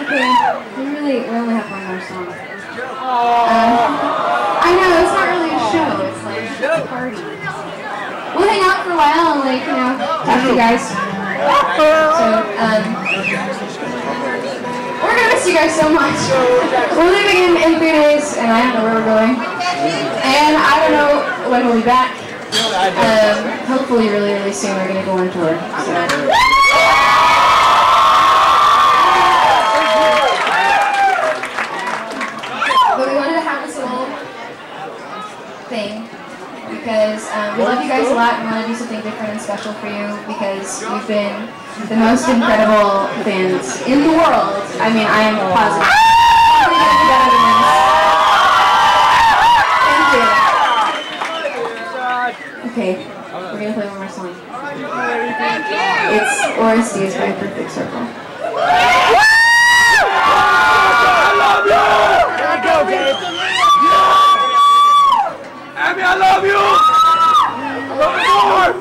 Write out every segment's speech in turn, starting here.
We only have one more song. I know, it's not really a show, it's like a party. We'll hang out for a while and like, talk to you guys. So, we're gonna miss you guys so much. We're leaving in 3 days and I don't know where we're going. And I don't know when we'll be back. Hopefully really, really soon we're gonna go on tour. So. Thing because we love you guys a lot and we want to do something different and special for you because you've been the most incredible fans in the world. I mean, I am positive. Thank you. Okay, we're going to play one more song. It's OSD's by Perfect Circle. I love you! Here we go, babe. Abby, I love you! I love you more!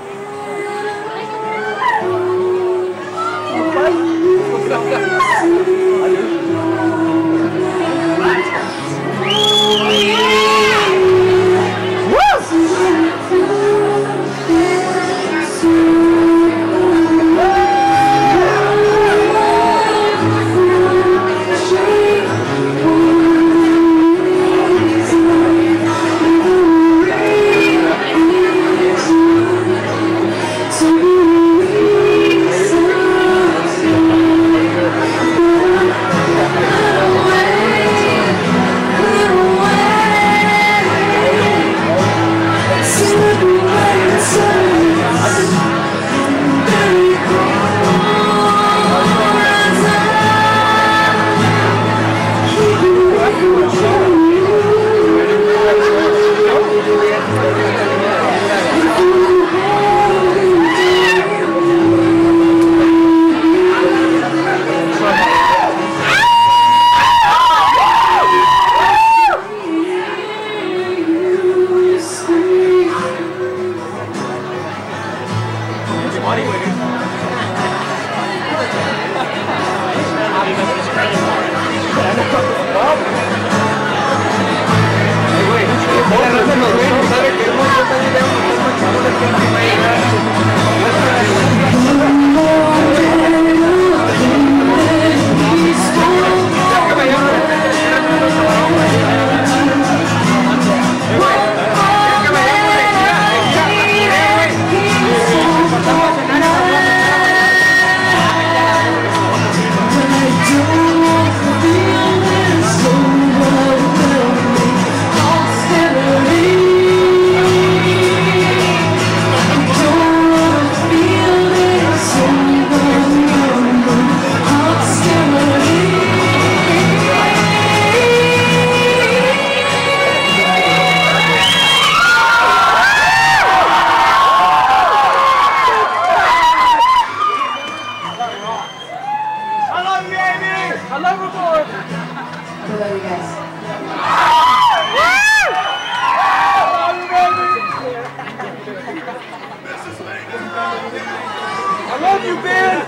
I love you, Ben!